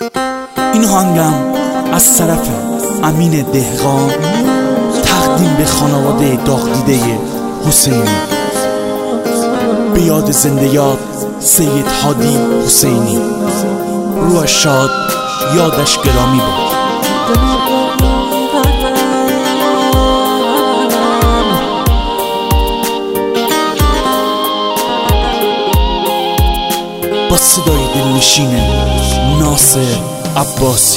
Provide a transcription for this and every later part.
این آهنگم از طرف امین دهقان تقدیم به خانواده داغ دیده حسینی، به یاد زنده یاد سید هادی حسینی. روحش شاد، یادش گرامی باد. با صدای دلنشین ناصر عباسی.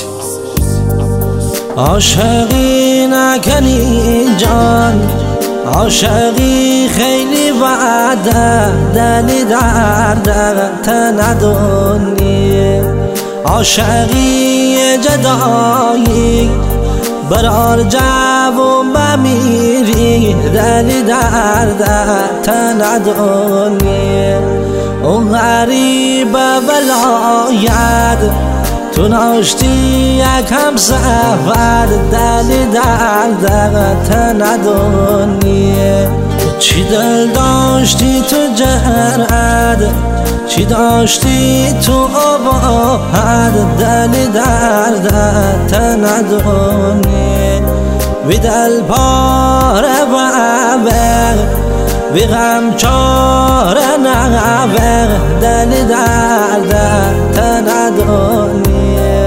عاشقی نکنی جان، عاشقی خیلی وعده، دلی دردت ندونی. عاشقی جدایی برار جوون بمیری، دلی دردت ندونی. اون غریب ولایت تو ناشتی یکم سفر، دلی دردت ندونی. چی دل داشتی تو جرأت، چی داشتی تو اباحت، دلی دردت ندونی. وی دل پاره بعبق، وی غم چاره نعبق، دلی دردت ندونی.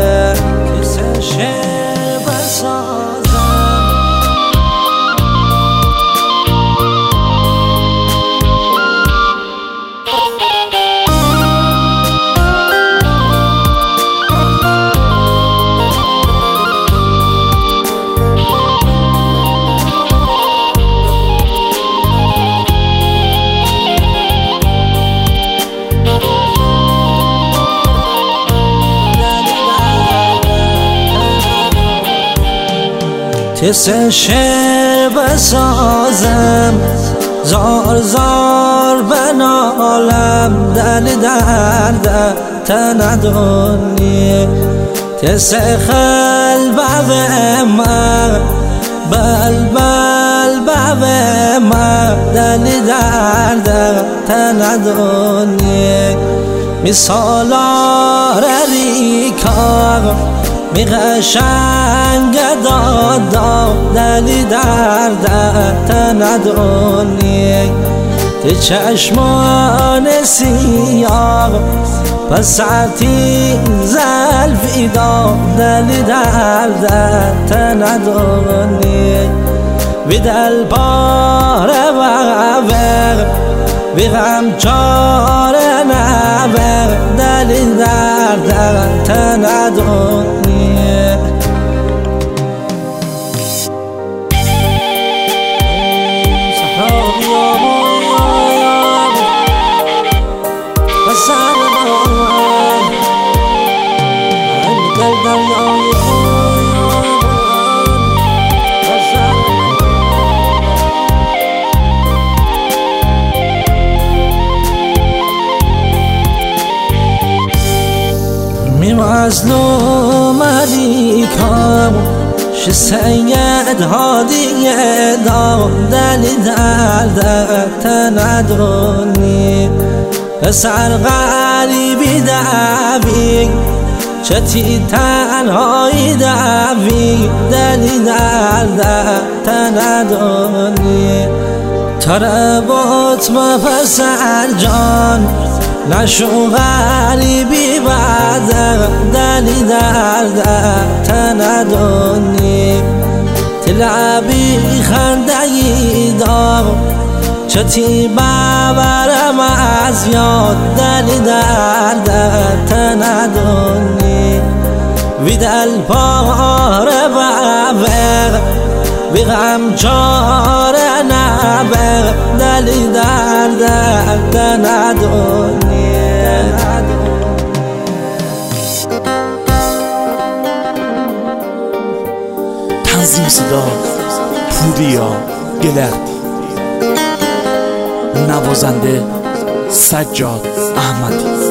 تس شعر بسازم، زار زار بنالم، دل دردت ندونی. تس قلب من، بلبل بب من، دل دردت ندونی. مثالار ریکار می قشنگ دادا، دلی دردت ندونی. تی چشمان سیاه پسرتی زلفی دا، دلی دردت ندونی. وی دل پاره بعبق، وی غم چاره نعبق، دلی دردت ندونی. مظلوم علیکم ش سید هادی دا، دلی دردت ندونی. پسر غریبی دوی چتی تنهایی دوی، دلی دردت ندونی. تربط ما پسر جان نشو غریبی بعد، دلی دردت ندونی. تلعبی خندگی دار چتی ببرم از یاد، دلی دردت ندونی. وی دل پاره بعبق، وی غم چاره نعبق، دلی دردت ندونی. تنظیم صدا پوریا گلردی، نوازنده سجاد احمدی.